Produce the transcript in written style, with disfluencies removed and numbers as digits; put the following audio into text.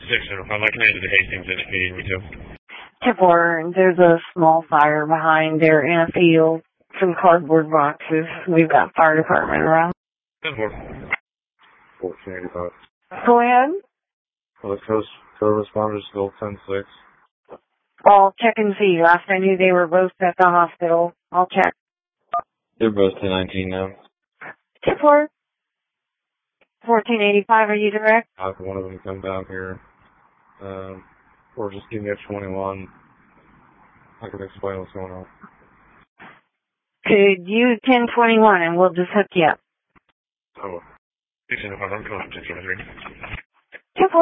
605, I commanded to Hastings at Retail. 10-4, there's a small fire behind there in a field. Some cardboard boxes. We've got fire department around. 10-4. 1485. Go ahead. West Coast co-responders still 10-6. I'll check and see. Last I knew they were both at the hospital. I'll check. They're both 10-19 now. 10-4. 1485, are you direct? Have one of them come down here. Or just give me a 21. I can explain what's going on. Could you 1021 and we'll just hook you up? Oh. 605, I'm calling 10-4. 10-4.